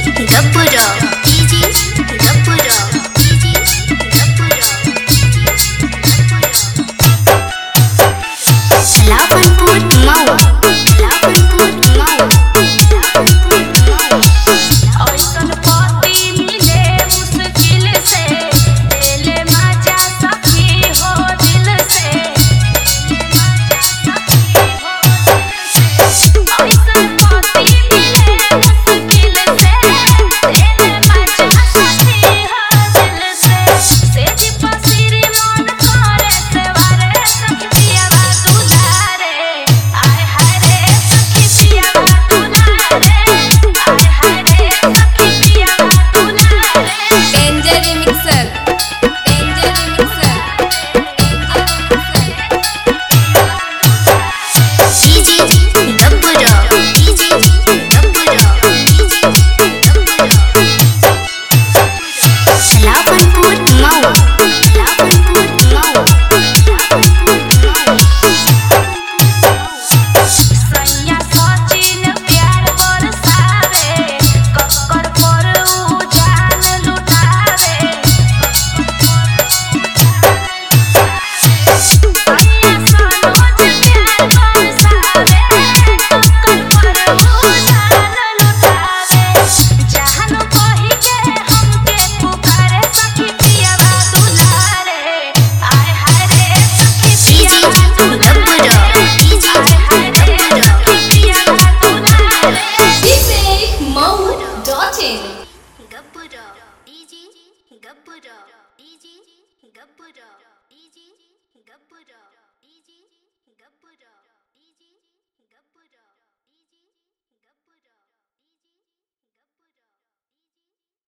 गब्बरो DJ Gabbaro DJ Gabbaro Lapanpur Mau Lapanpur Mau ऐसन पति मिले मुश्किल से दिल मजा सखी हो दिल से ऐसन पति मिले मुश्किल से दिल मजा सखी हो दिल से सेज पसिरी मन करे से वारे सखी पियावा दुलारे आय हाय रे सखी पियावा दुलारे आय हाय रे सखी पियावा दुलारे danger remixer DJ Gabbaro DJ Gabbaro DJ Gabbaro Lapanpur Mau Lapanpur Mau सैया सचिन प्यार बरसावे कक्कर पर उजान लुटावे सैया सनोज प्यार बरसावे कक्कर पर उजान लुटावे जहान कहि के हमके पुकारे सखी पियावा दुलारे आय हाय रे सखी पियावा दुलारे DJ Gabbaro Mou.in Gabbaro DJ Gabbaro DJ गब्बरो